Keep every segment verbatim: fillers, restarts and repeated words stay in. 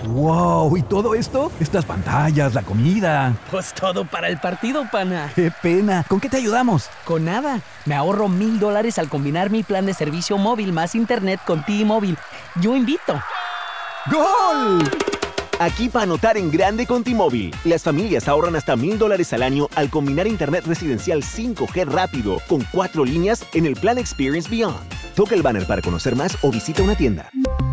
¡Wow! ¿Y todo esto? Estas pantallas, la comida. Pues todo para el partido, pana. ¡Qué pena! ¿Con qué te ayudamos? Con nada. Me ahorro mil dólares al combinar mi plan de servicio móvil más internet con T-Mobile. Yo invito. ¡Gol! Aquí para anotar en grande con T-Mobile. Las familias ahorran hasta mil dólares al año al combinar internet residencial cinco G rápido con cuatro líneas en el plan Experience Beyond. Toca el banner para conocer más o visita una tienda.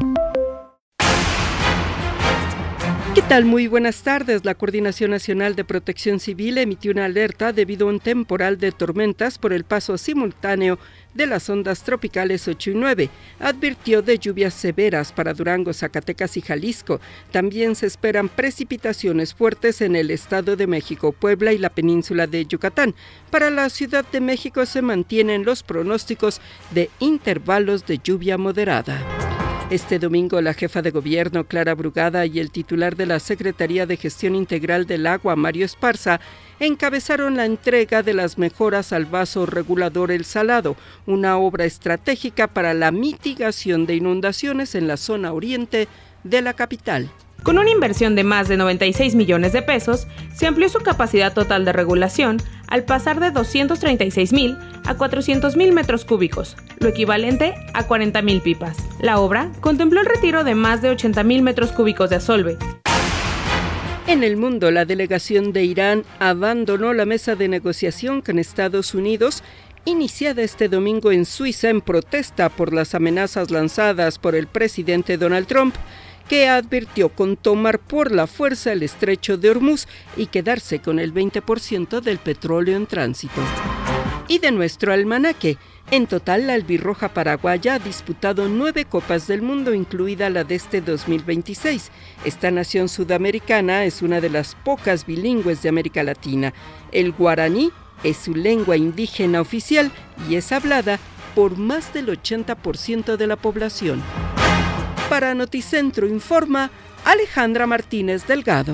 ¿Qué tal? Muy buenas tardes. La Coordinación Nacional de Protección Civil emitió una alerta debido a un temporal de tormentas por el paso simultáneo de las ondas tropicales ocho y nueve. Advirtió de lluvias severas para Durango, Zacatecas y Jalisco. También se esperan precipitaciones fuertes en el Estado de México, Puebla y la península de Yucatán. Para la Ciudad de México se mantienen los pronósticos de intervalos de lluvia moderada. Este domingo, la jefa de gobierno, Clara Brugada, y el titular de la Secretaría de Gestión Integral del Agua, Mario Esparza, encabezaron la entrega de las mejoras al vaso regulador El Salado, una obra estratégica para la mitigación de inundaciones en la zona oriente de la capital. Con una inversión de más de noventa y seis millones de pesos, se amplió su capacidad total de regulación al pasar de doscientos treinta y seis mil a cuatrocientos mil metros cúbicos, lo equivalente a cuarenta mil pipas. La obra contempló el retiro de más de ochenta mil metros cúbicos de asolve. En el mundo, la delegación de Irán abandonó la mesa de negociación con Estados Unidos, iniciada este domingo en Suiza en protesta por las amenazas lanzadas por el presidente Donald Trump, que advirtió con tomar por la fuerza el estrecho de Hormuz y quedarse con el veinte por ciento del petróleo en tránsito. Y de nuestro almanaque, en total la albirroja paraguaya ha disputado nueve Copas del Mundo, incluida la de este dos mil veintiséis. Esta nación sudamericana es una de las pocas bilingües de América Latina. El guaraní es su lengua indígena oficial y es hablada por más del ochenta por ciento de la población. Para Noticentro informa Alejandra Martínez Delgado.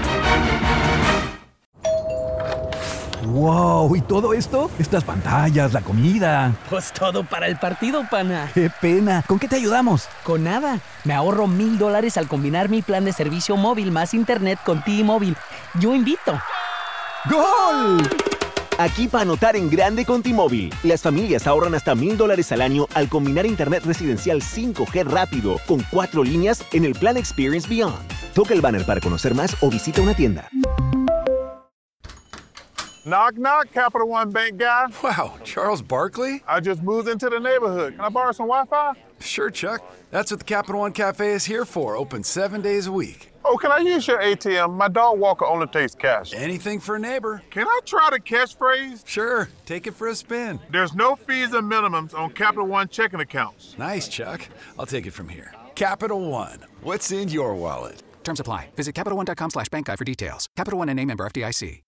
¡Wow! ¿Y todo esto? Estas pantallas, la comida. Pues todo para el partido, pana. ¡Qué pena! ¿Con qué te ayudamos? Con nada. Me ahorro mil dólares al combinar mi plan de servicio móvil más internet con T-Mobile. Yo invito. ¡Gol! Aquí para anotar en grande con T-Mobile. Las familias ahorran hasta mil dólares al año al combinar internet residencial cinco G rápido con cuatro líneas en el plan Experience Beyond. Toca el banner para conocer más o visita una tienda. Knock, knock, Capital One Bank guy. Wow, Charles Barkley? I just moved into the neighborhood. Can I borrow some Wi-Fi? Sure, Chuck. That's what the Capital One Cafe is here for, open seven days a week. Oh, can I use your A T M? My dog walker only takes cash. Anything for a neighbor. Can I try the catchphrase? Sure, take it for a spin. There's no fees or minimums on Capital One checking accounts. Nice, Chuck. I'll take it from here. Capital One, what's in your wallet? Terms apply. Visit CapitalOne.com slash bank guide for details. Capital One N A member F D I C.